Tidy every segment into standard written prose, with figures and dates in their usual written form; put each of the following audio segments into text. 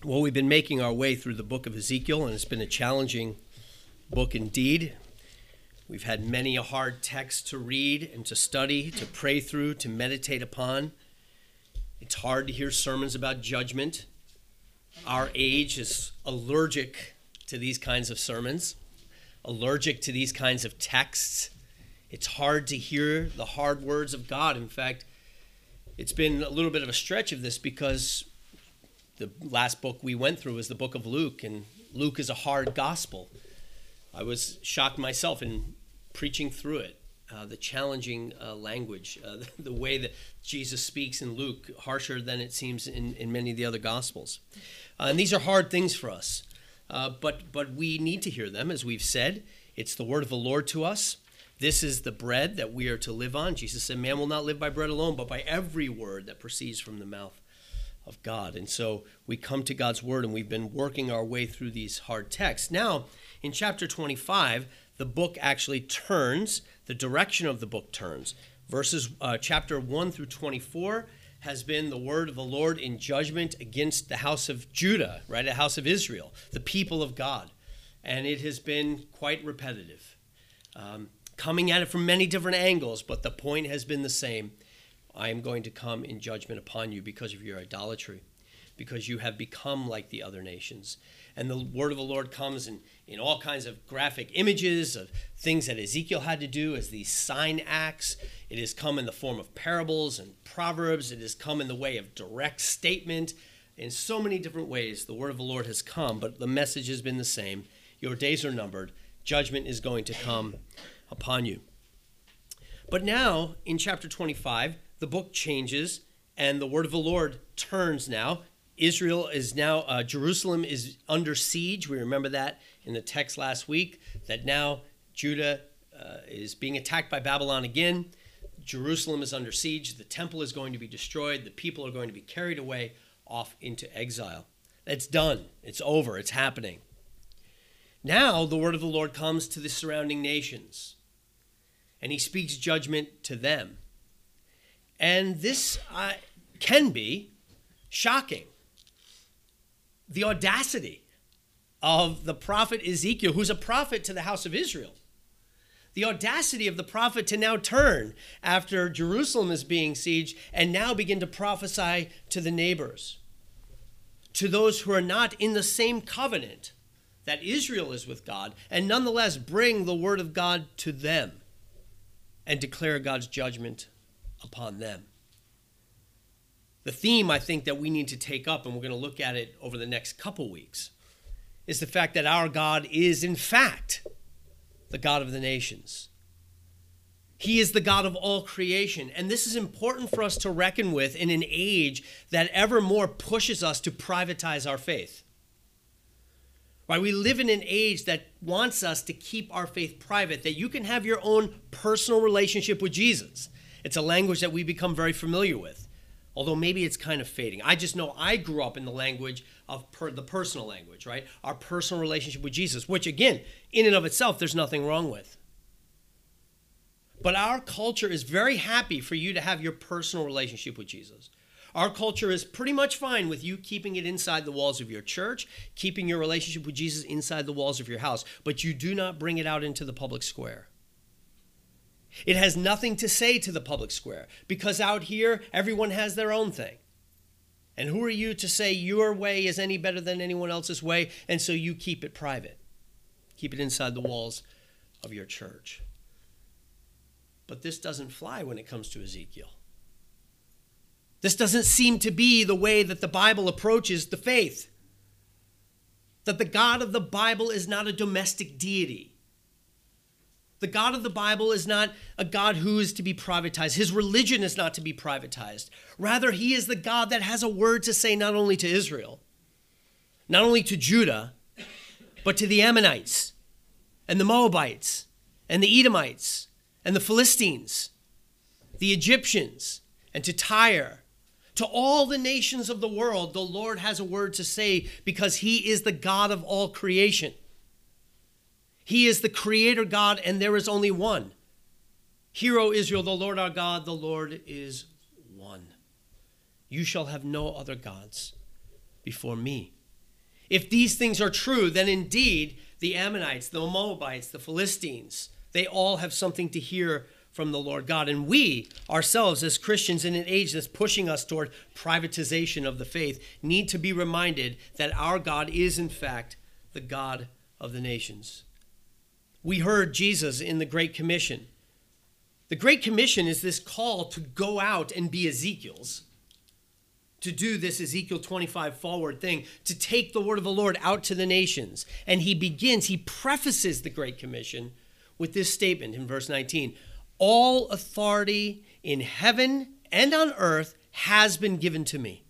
Well, we've been making our way through the book of Ezekiel, and it's been a challenging book indeed. We've had many a hard text to read and to study, to pray through, to meditate upon. It's hard to hear sermons about judgment. Our age is allergic to these kinds of sermons, allergic to these kinds of texts. It's hard to hear the hard words of God. In fact, it's been a little bit of a stretch of this because the last book we went through was the book of Luke, and Luke is a hard gospel. I was shocked myself in preaching through it, the challenging language, the way that Jesus speaks in Luke, harsher than it seems in many of the other gospels. And these are hard things for us, but we need to hear them, as we've said. It's the word of the Lord to us. This is the bread that we are to live on. Jesus said, man will not live by bread alone, but by every word that proceeds from the mouth of God. And so we come to God's word, and we've been working our way through these hard texts. Now, in chapter 25, the book actually turns, the direction of the book turns. Chapter 1 through 24 has been the word of the Lord in judgment against the house of Judah, right, the house of Israel, the people of God. And it has been quite repetitive, coming at it from many different angles, but the point has been the same. I am going to come in judgment upon you because of your idolatry, because you have become like the other nations. And the word of the Lord comes in all kinds of graphic images of things that Ezekiel had to do as these sign acts. It has come in the form of parables and proverbs. It has come in the way of direct statement. In so many different ways, the word of the Lord has come, but the message has been the same. Your days are numbered. Judgment is going to come upon you. But now, in chapter 25, the book changes, and the word of the Lord turns now. Jerusalem is under siege. We remember that in the text last week, that now Judah is being attacked by Babylon again. Jerusalem is under siege. The temple is going to be destroyed. The people are going to be carried away off into exile. It's done. It's over. It's happening. Now the word of the Lord comes to the surrounding nations, and he speaks judgment to them. And this can be shocking. The audacity of the prophet Ezekiel, who's a prophet to the house of Israel. The audacity of the prophet to now turn after Jerusalem is being sieged and now begin to prophesy to the neighbors, to those who are not in the same covenant that Israel is with God, and nonetheless bring the word of God to them and declare God's judgment upon them. The theme, I think, that we need to take up, and we're going to look at it over the next couple weeks, is the fact that our God is, in fact, the God of the nations. He is the God of all creation, and this is important for us to reckon with in an age that ever more pushes us to privatize our faith. Right? We live in an age that wants us to keep our faith private, that you can have your own personal relationship with Jesus. It's a language that we become very familiar with, although maybe it's kind of fading. I just know I grew up in the language of the personal language, right? Our personal relationship with Jesus, which again, in and of itself, there's nothing wrong with. But our culture is very happy for you to have your personal relationship with Jesus. Our culture is pretty much fine with you keeping it inside the walls of your church, keeping your relationship with Jesus inside the walls of your house, but you do not bring it out into the public square. It has nothing to say to the public square, because out here, everyone has their own thing. And who are you to say your way is any better than anyone else's way, and so you keep it private? Keep it inside the walls of your church. But this doesn't fly when it comes to Ezekiel. This doesn't seem to be the way that the Bible approaches the faith. That the God of the Bible is not a domestic deity. The God of the Bible is not a God who is to be privatized. His religion is not to be privatized. Rather, he is the God that has a word to say not only to Israel, not only to Judah, but to the Ammonites and the Moabites and the Edomites and the Philistines, the Egyptians, and to Tyre. To all the nations of the world, the Lord has a word to say because he is the God of all creation. He is the creator God, and there is only one. Hear, O Israel, the Lord our God, the Lord is one. You shall have no other gods before me. If these things are true, then indeed the Ammonites, the Moabites, the Philistines, they all have something to hear from the Lord God. And we ourselves as Christians in an age that's pushing us toward privatization of the faith need to be reminded that our God is in fact the God of the nations. We heard Jesus in the Great Commission. The Great Commission is this call to go out and be Ezekiel's, to do this Ezekiel 25 forward thing, to take the word of the Lord out to the nations. And he prefaces the Great Commission with this statement in verse 19. All authority in heaven and on earth has been given to me.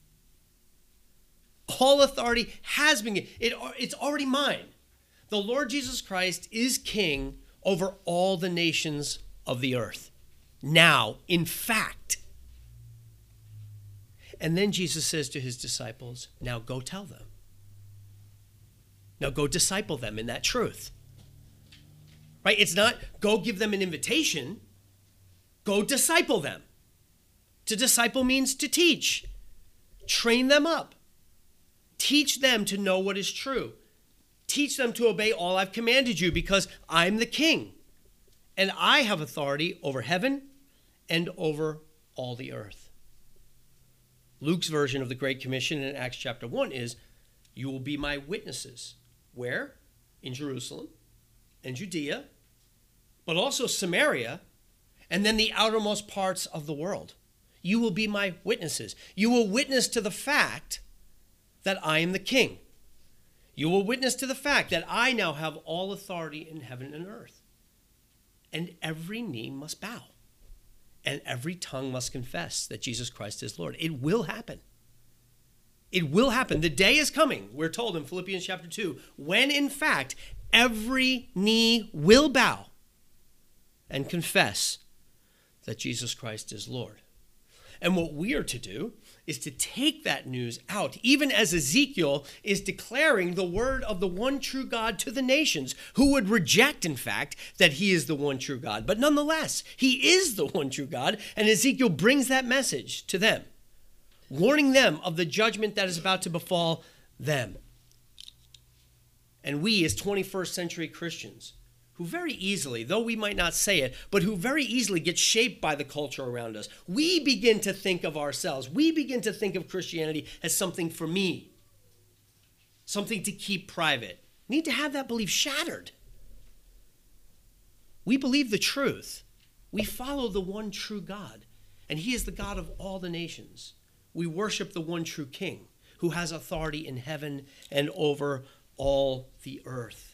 All authority has been given. It's already mine. The Lord Jesus Christ is king over all the nations of the earth. Now, in fact. And then Jesus says to his disciples, now go tell them. Now go disciple them in that truth. Right? It's not go give them an invitation. Go disciple them. To disciple means to teach. Train them up. Teach them to know what is true. Teach them to obey all I've commanded you because I'm the king. And I have authority over heaven and over all the earth. Luke's version of the Great Commission in Acts chapter 1 is, you will be my witnesses. Where? In Jerusalem and Judea, but also Samaria, and then the outermost parts of the world. You will be my witnesses. You will witness to the fact that I am the king. You will witness to the fact that I now have all authority in heaven and earth. And every knee must bow. And every tongue must confess that Jesus Christ is Lord. It will happen. It will happen. The day is coming, we're told in Philippians chapter 2, when in fact every knee will bow and confess that Jesus Christ is Lord. And what we are to do is to take that news out, even as Ezekiel is declaring the word of the one true God to the nations, who would reject, in fact, that he is the one true God. But nonetheless, he is the one true God, and Ezekiel brings that message to them, warning them of the judgment that is about to befall them. And we, as 21st century Christians, who very easily, though we might not say it, but who very easily get shaped by the culture around us, we begin to think of ourselves. We begin to think of Christianity as something for me, something to keep private. We need to have that belief shattered. We believe the truth. We follow the one true God, and he is the God of all the nations. We worship the one true King, who has authority in heaven and over all the earth.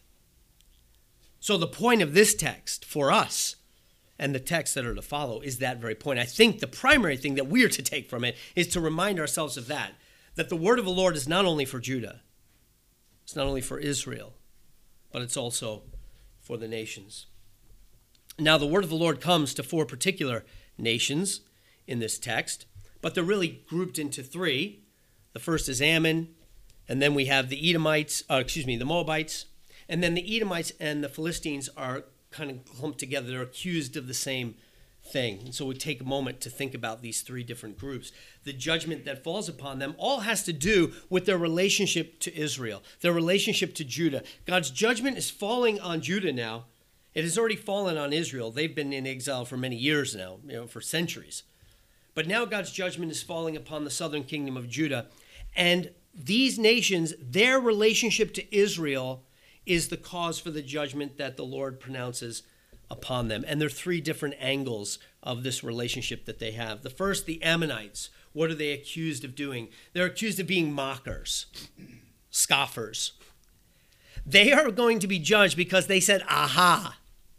So the point of this text for us and the texts that are to follow is that very point. I think the primary thing that we are to take from it is to remind ourselves of that the word of the Lord is not only for Judah, it's not only for Israel, but it's also for the nations. Now, the word of the Lord comes to four particular nations in this text, but they're really grouped into three. The first is Ammon, and then we have the Moabites, and then the Edomites and the Philistines are kind of clumped together. They're accused of the same thing. And so we take a moment to think about these three different groups. The judgment that falls upon them all has to do with their relationship to Israel, their relationship to Judah. God's judgment is falling on Judah now. It has already fallen on Israel. They've been in exile for many years now, for centuries. But now God's judgment is falling upon the southern kingdom of Judah. And these nations, their relationship to Israel is the cause for the judgment that the Lord pronounces upon them. And there are three different angles of this relationship that they have. The first, the Ammonites. What are they accused of doing? They're accused of being mockers, scoffers. They are going to be judged because they said, aha.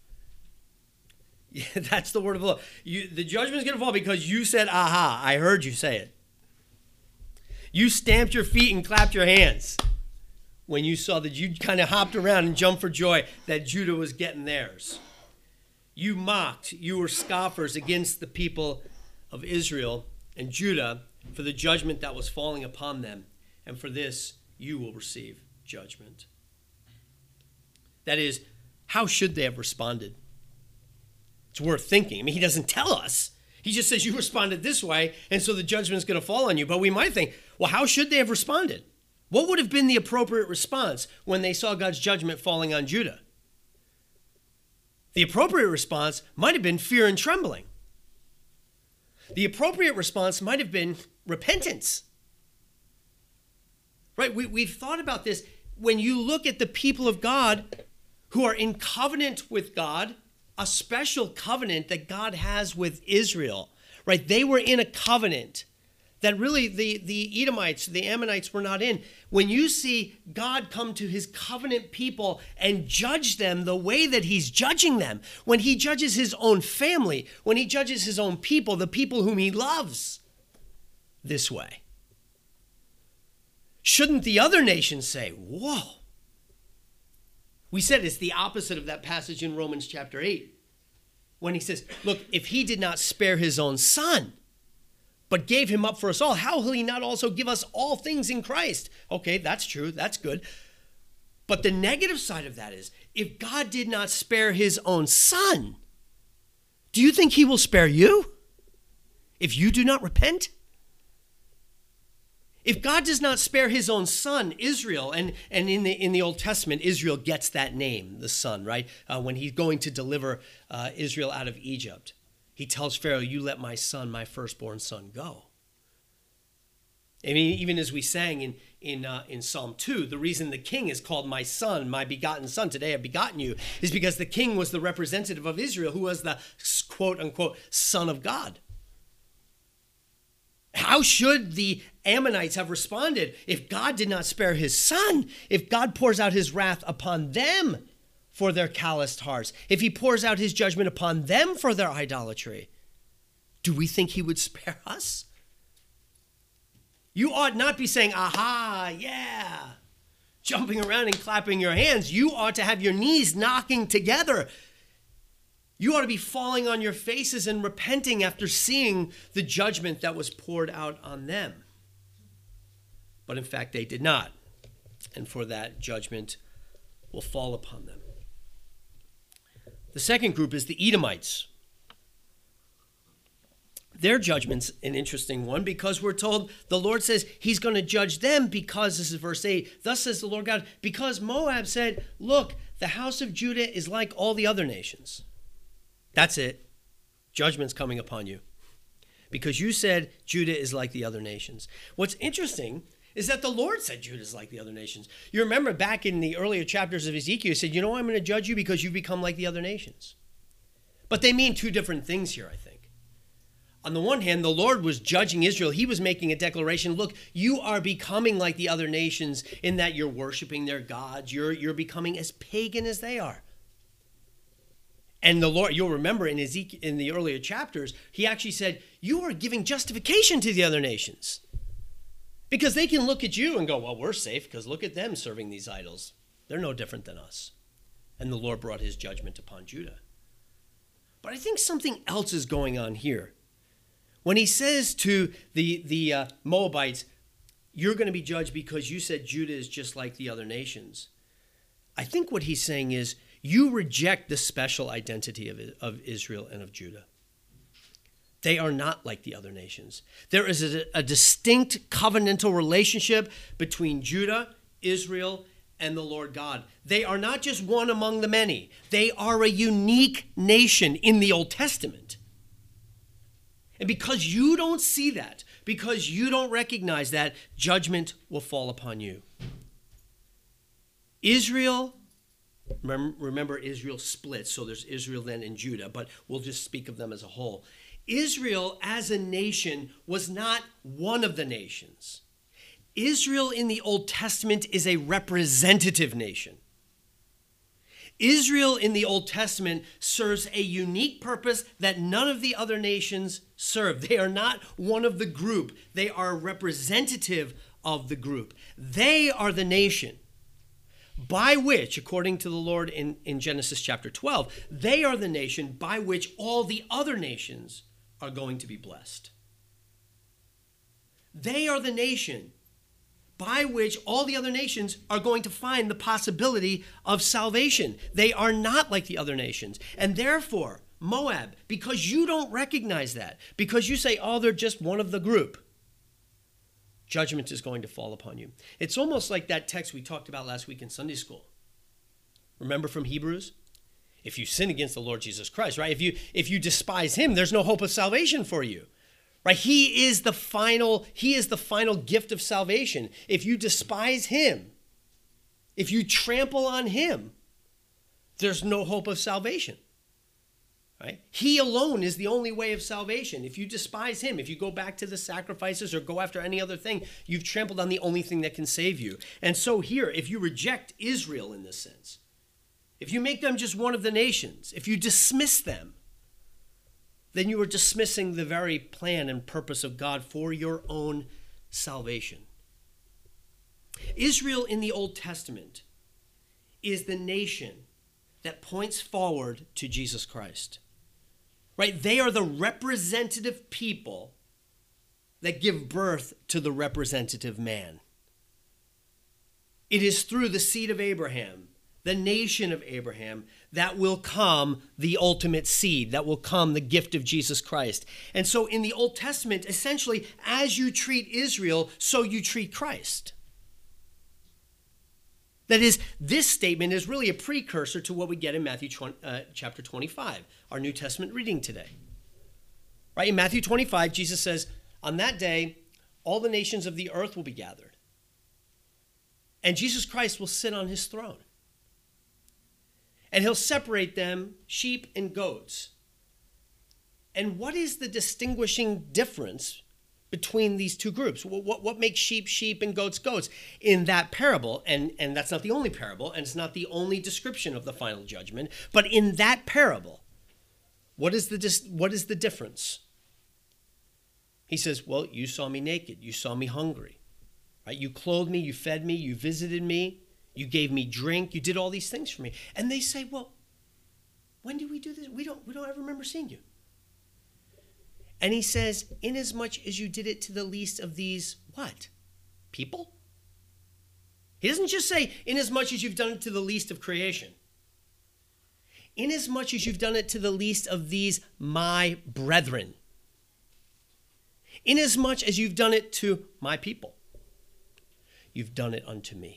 Yeah, that's the word of the Lord. The judgment is going to fall because you said, aha. I heard you say it. You stamped your feet and clapped your hands when you saw that. You kind of hopped around and jumped for joy that Judah was getting theirs. You mocked, you were scoffers against the people of Israel and Judah for the judgment that was falling upon them. And for this, you will receive judgment. That is, how should they have responded? It's worth thinking. I mean, he doesn't tell us. He just says you responded this way, and so the judgment is going to fall on you. But we might think, well, how should they have responded? What would have been the appropriate response when they saw God's judgment falling on Judah? The appropriate response might have been fear and trembling. The appropriate response might have been repentance. Right? We've thought about this. When you look at the people of God who are in covenant with God, a special covenant that God has with Israel, right? They were in a covenant that really the Edomites, the Ammonites were not in. When you see God come to his covenant people and judge them the way that he's judging them, when he judges his own family, when he judges his own people, the people whom he loves this way, shouldn't the other nations say, whoa? We said it's the opposite of that passage in Romans chapter 8, when he says, look, if he did not spare his own son, but gave him up for us all, how will he not also give us all things in Christ? Okay, that's true. That's good. But the negative side of that is, if God did not spare his own son, do you think he will spare you if you do not repent? If God does not spare his own son, Israel, and in the Old Testament, Israel gets that name, the son, right? When he's going to deliver Israel out of Egypt. He tells Pharaoh, you let my son, my firstborn son, go. I mean, even as we sang in Psalm 2, the reason the king is called my son, my begotten son, today I've begotten you, is because the king was the representative of Israel, who was the quote-unquote son of God. How should the Ammonites have responded if God did not spare his son, if God pours out his wrath upon them for their calloused hearts, if he pours out his judgment upon them for their idolatry? Do we think he would spare us? You ought not be saying, aha, yeah, jumping around and clapping your hands. You ought to have your knees knocking together. You ought to be falling on your faces and repenting after seeing the judgment that was poured out on them. But in fact, they did not. And for that, judgment will fall upon them. The second group is the Edomites. Their judgment's an interesting one because we're told the Lord says he's going to judge them because, this is verse 8, thus says the Lord God, because Moab said, look, the house of Judah is like all the other nations. That's it. Judgment's coming upon you. Because you said Judah is like the other nations. What's interesting is that the Lord said Judah is like the other nations. You remember back in the earlier chapters of Ezekiel, he said, you know why I'm going to judge you? Because you've become like the other nations. But they mean two different things here, I think. On the one hand, the Lord was judging Israel. He was making a declaration. Look, you are becoming like the other nations in that you're worshiping their gods. You're becoming as pagan as they are. And the Lord, you'll remember in Ezekiel, in the earlier chapters, he actually said, you are giving justification to the other nations. Because they can look at you and go, well, we're safe because look at them serving these idols. They're no different than us. And the Lord brought his judgment upon Judah. But I think something else is going on here. When he says to the Moabites, you're going to be judged because you said Judah is just like the other nations. I think what he's saying is, you reject the special identity of Israel and of Judah. They are not like the other nations. There is a distinct covenantal relationship between Judah, Israel, and the Lord God. They are not just one among the many. They are a unique nation in the Old Testament. And because you don't see that, because you don't recognize that, judgment will fall upon you. Israel, remember Israel splits, so there's Israel then and Judah, but we'll just speak of them as a whole. Israel as a nation was not one of the nations. Israel in the Old Testament is a representative nation. Israel in the Old Testament serves a unique purpose that none of the other nations serve. They are not one of the group. They are representative of the group. They are the nation by which, according to the Lord in Genesis chapter 12, they are the nation by which all the other nations are going to be blessed. They are the nation by which all the other nations are going to find the possibility of salvation. They are not like the other nations. And therefore, Moab, because you don't recognize that, because you say, oh, they're just one of the group, judgment is going to fall upon you. It's almost like that text we talked about last week in Sunday school. Remember from Hebrews? If you sin against the Lord Jesus Christ, right? If you despise him, there's no hope of salvation for you. Right? He is the final gift of salvation. If you despise him, if you trample on him, there's no hope of salvation. Right? He alone is the only way of salvation. If you despise him, if you go back to the sacrifices or go after any other thing, you've trampled on the only thing that can save you. And so here, if you reject Israel in this sense, if you make them just one of the nations, if you dismiss them, then you are dismissing the very plan and purpose of God for your own salvation. Israel in the Old Testament is the nation that points forward to Jesus Christ. Right? They are the representative people that give birth to the representative man. It is through the seed of Abraham, the nation of Abraham, that will come the ultimate seed, that will come the gift of Jesus Christ. And so in the Old Testament, essentially, as you treat Israel, so you treat Christ. That is, this statement is really a precursor to what we get in Matthew chapter 25, our New Testament reading today. Right? In Matthew 25, Jesus says, on that day, all the nations of the earth will be gathered, and Jesus Christ will sit on his throne. And he'll separate them, sheep and goats. And what is the distinguishing difference between these two groups? What makes sheep, sheep, and goats, goats in that parable? And that's not the only parable, and it's not the only description of the final judgment. But in that parable, what is the difference? He says, well, you saw me naked. You saw me hungry. Right? You clothed me. You fed me. You visited me. You gave me drink. You did all these things for me. And they say, well, when did we do this? We don't ever remember seeing you. And he says, inasmuch as you did it to the least of these, what? People? He doesn't just say, inasmuch as you've done it to the least of creation. Inasmuch as you've done it to the least of these, my brethren. Inasmuch as you've done it to my people, you've done it unto me.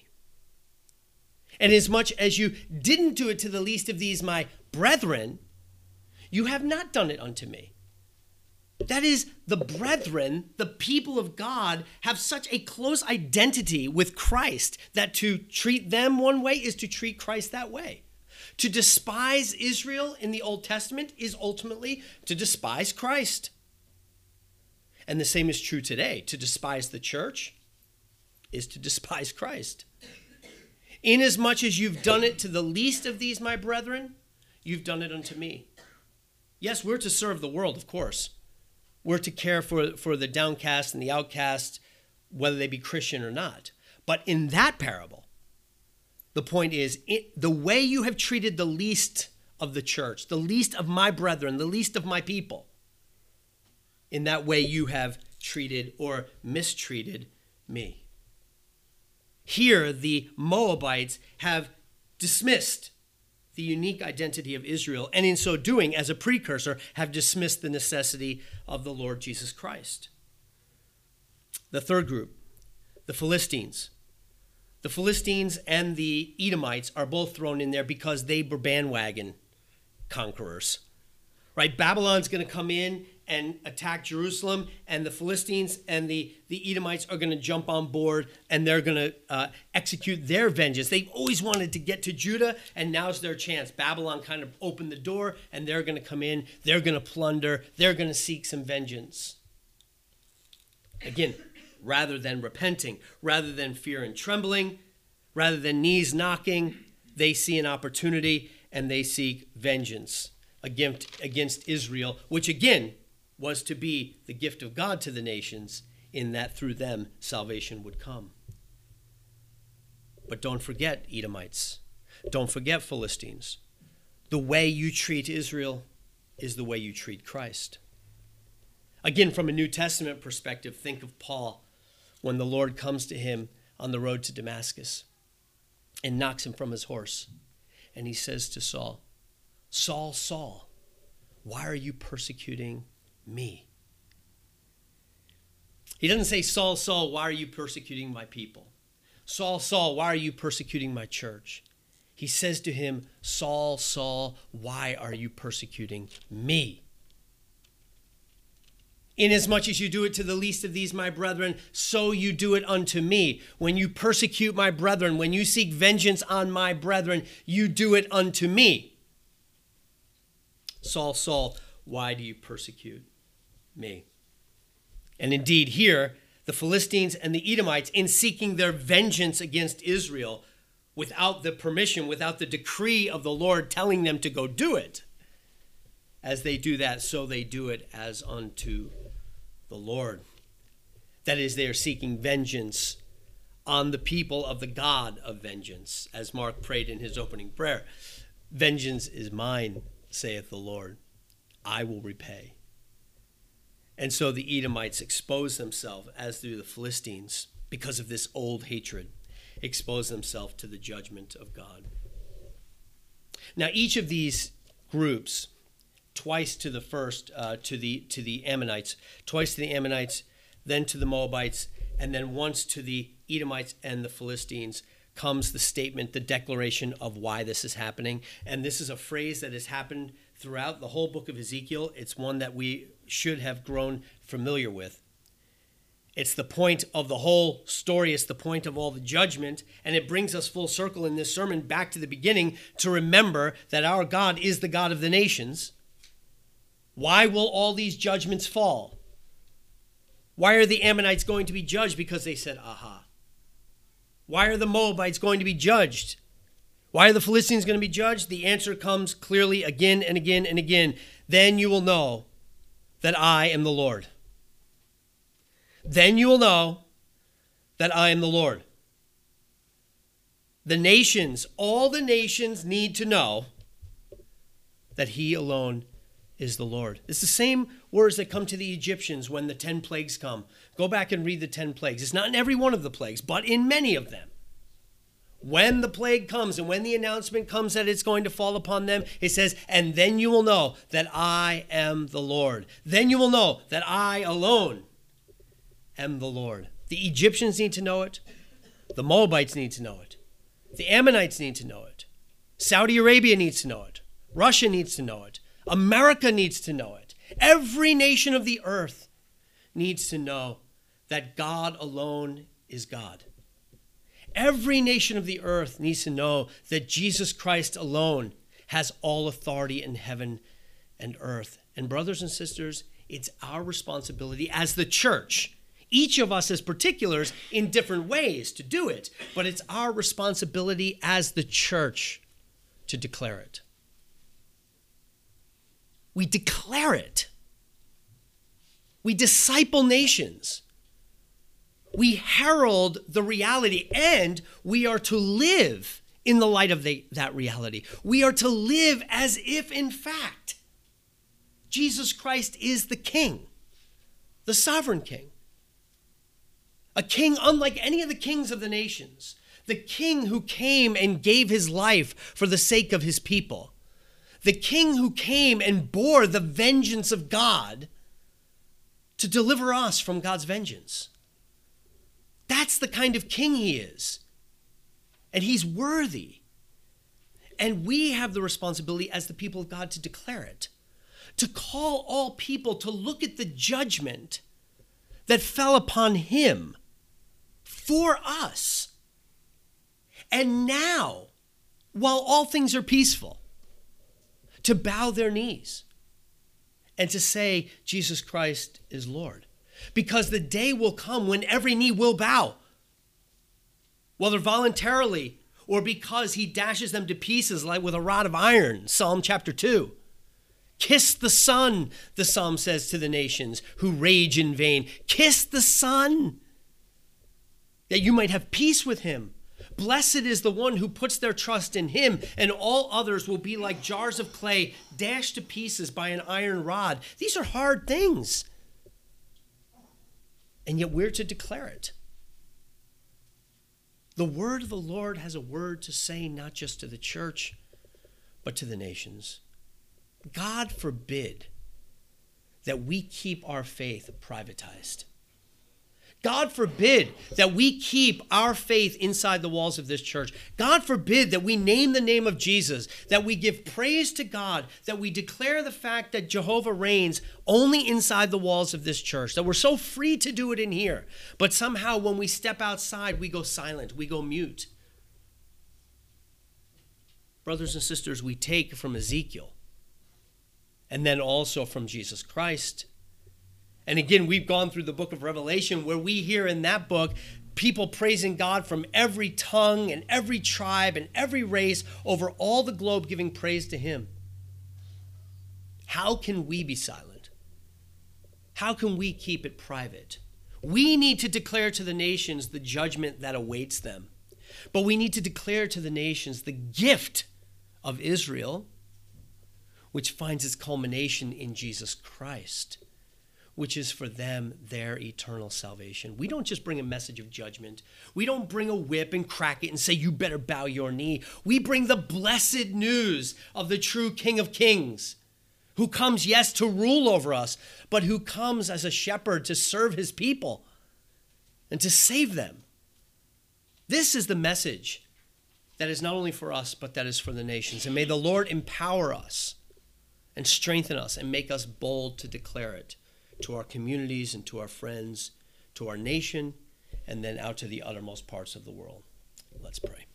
And as much as you didn't do it to the least of these, my brethren, you have not done it unto me. That is, the brethren, the people of God, have such a close identity with Christ that to treat them one way is to treat Christ that way. To despise Israel in the Old Testament is ultimately to despise Christ. And the same is true today. To despise the church is to despise Christ. Inasmuch as you've done it to the least of these, my brethren, you've done it unto me. Yes, we're to serve the world, of course. We're to care for the downcast and the outcast, whether they be Christian or not. But in that parable, the point is, the way you have treated the least of the church, the least of my brethren, the least of my people, in that way you have treated or mistreated me. Here, the Moabites have dismissed the unique identity of Israel, and in so doing, as a precursor, have dismissed the necessity of the Lord Jesus Christ. The third group, the Philistines. The Philistines and the Edomites are both thrown in there because they were bandwagon conquerors. Right? Babylon's going to come in and attack Jerusalem, and the Philistines and the Edomites are going to jump on board, and they're going to execute their vengeance. They've always wanted to get to Judah, and now's their chance. Babylon kind of opened the door, and they're going to come in. They're going to plunder. They're going to seek some vengeance. Again, rather than repenting, rather than fear and trembling, rather than knees knocking, they see an opportunity, and they seek vengeance against Israel, which again was to be the gift of God to the nations, in that through them salvation would come. But don't forget, Edomites. Don't forget, Philistines. The way you treat Israel is the way you treat Christ. Again, from a New Testament perspective, think of Paul when the Lord comes to him on the road to Damascus and knocks him from his horse. And he says to Saul, Saul, Saul, why are you persecuting me? He doesn't say, Saul, Saul, why are you persecuting my people? Saul, Saul, why are you persecuting my church? He says to him, Saul, Saul, why are you persecuting me? Inasmuch as you do it to the least of these, my brethren, so you do it unto me. When you persecute my brethren, when you seek vengeance on my brethren, you do it unto me. Saul, Saul, why do you persecute me? And indeed, here, the Philistines and the Edomites, in seeking their vengeance against Israel, without the permission, without the decree of the Lord telling them to go do it, as they do that, so they do it as unto the Lord. That is, they are seeking vengeance on the people of the God of vengeance, as Mark prayed in his opening prayer. Vengeance is mine, saith the Lord. I will repay. And so the Edomites expose themselves, as do the Philistines, because of this old hatred, expose themselves to the judgment of God. Now, each of these groups, twice to the first, to the Ammonites, twice to the Ammonites, then to the Moabites, and then once to the Edomites and the Philistines, comes the statement, the declaration of why this is happening. And this is a phrase that has happened throughout the whole book of Ezekiel. It's one that we should have grown familiar with. It's the point of the whole story. It's the point of all the judgment. And it brings us full circle in this sermon back to the beginning to remember that our God is the God of the nations. Why will all these judgments fall? Why are the Ammonites going to be judged? Because they said, aha. Why are the Moabites going to be judged? Why are the Philistines going to be judged? The answer comes clearly again and again and again. Then you will know that I am the Lord. Then you will know that I am the Lord. The nations, all the nations need to know that he alone is the Lord. It's the same words that come to the Egyptians when the 10 plagues come. Go back and read the 10 plagues. It's not in every one of the plagues, but in many of them. When the plague comes and when the announcement comes that it's going to fall upon them, it says, and then you will know that I am the Lord. Then you will know that I alone am the Lord. The Egyptians need to know it. The Moabites need to know it. The Ammonites need to know it. Saudi Arabia needs to know it. Russia needs to know it. America needs to know it. Every nation of the earth needs to know that God alone is God. Every nation of the earth needs to know that Jesus Christ alone has all authority in heaven and earth. And brothers and sisters, it's our responsibility as the church, each of us as particulars in different ways to do it, but it's our responsibility as the church to declare it. We declare it. We disciple nations. We herald the reality, and we are to live in the light of that reality. We are to live as if, in fact, Jesus Christ is the King, the sovereign King. A king unlike any of the kings of the nations. The King who came and gave his life for the sake of his people. The King who came and bore the vengeance of God to deliver us from God's vengeance. That's the kind of king he is. And he's worthy. And we have the responsibility as the people of God to declare it. To call all people to look at the judgment that fell upon him for us. And now, while all things are peaceful, to bow their knees and to say, Jesus Christ is Lord. Because the day will come when every knee will bow, whether voluntarily or because he dashes them to pieces like with a rod of iron, Psalm chapter 2. Kiss the Son, the psalm says to the nations who rage in vain. Kiss the Son, that you might have peace with him. Blessed is the one who puts their trust in him, and all others will be like jars of clay dashed to pieces by an iron rod. These are hard things. And yet we're to declare it. The word of the Lord has a word to say, not just to the church, but to the nations. God forbid that we keep our faith privatized. God forbid that we keep our faith inside the walls of this church. God forbid that we name the name of Jesus, that we give praise to God, that we declare the fact that Jehovah reigns only inside the walls of this church, that we're so free to do it in here. But somehow when we step outside, we go silent, we go mute. Brothers and sisters, we take from Ezekiel and then also from Jesus Christ. And again, we've gone through the book of Revelation where we hear in that book people praising God from every tongue and every tribe and every race over all the globe, giving praise to him. How can we be silent? How can we keep it private? We need to declare to the nations the judgment that awaits them. But we need to declare to the nations the gift of Israel, which finds its culmination in Jesus Christ, which is for them their eternal salvation. We don't just bring a message of judgment. We don't bring a whip and crack it and say, you better bow your knee. We bring the blessed news of the true King of Kings, who comes, yes, to rule over us, but who comes as a shepherd to serve his people and to save them. This is the message that is not only for us, but that is for the nations. And may the Lord empower us and strengthen us and make us bold to declare it to our communities and to our friends, to our nation, and then out to the uttermost parts of the world. Let's pray.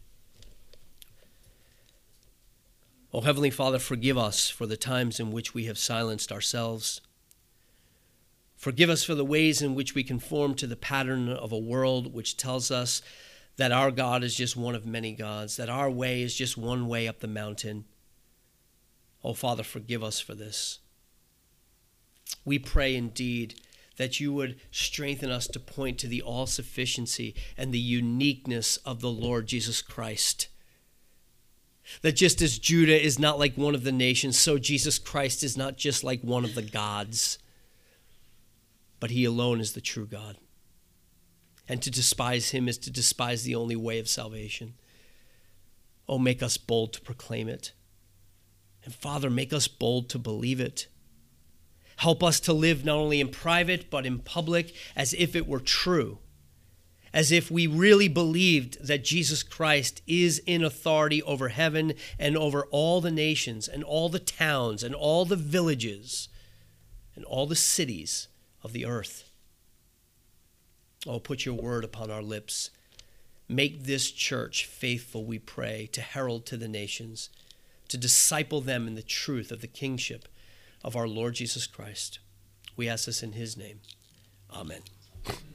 Oh, Heavenly Father, forgive us for the times in which we have silenced ourselves. Forgive us for the ways in which we conform to the pattern of a world which tells us that our God is just one of many gods, that our way is just one way up the mountain. Oh, Father, forgive us for this. We pray indeed that you would strengthen us to point to the all-sufficiency and the uniqueness of the Lord Jesus Christ. That just as Judah is not like one of the nations, so Jesus Christ is not just like one of the gods, but he alone is the true God. And to despise him is to despise the only way of salvation. Oh, make us bold to proclaim it. And Father, make us bold to believe it. Help us to live not only in private, but in public, as if it were true. As if we really believed that Jesus Christ is in authority over heaven and over all the nations and all the towns and all the villages and all the cities of the earth. Oh, put your word upon our lips. Make this church faithful, we pray, to herald to the nations, to disciple them in the truth of the kingship of our Lord Jesus Christ. We ask this in his name. Amen.